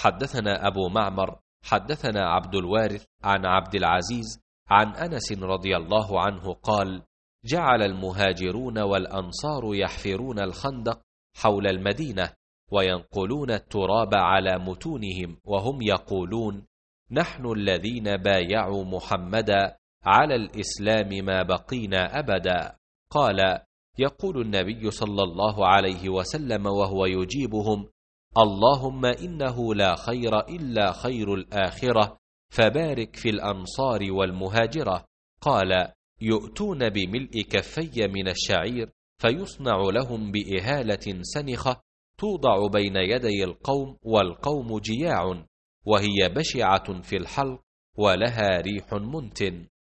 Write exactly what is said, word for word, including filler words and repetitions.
حدثنا أبو معمر حدثنا عبد الوارث عن عبد العزيز عن أنس رضي الله عنه قال: جعل المهاجرون والأنصار يحفرون الخندق حول المدينة وينقلون التراب على متونهم، وهم يقولون: نحن الذين بايعوا محمدا على الإسلام ما بقينا أبدا. قال: يقول النبي صلى الله عليه وسلم وهو يجيبهم: اللهم إنه لا خير إلا خير الآخرة، فبارك في الأنصار والمهاجرة. قال: يؤتون بملء كفي من الشعير فيصنع لهم بإهالة سنخة توضع بين يدي القوم، والقوم جياع، وهي بشعة في الحلق ولها ريح منتن.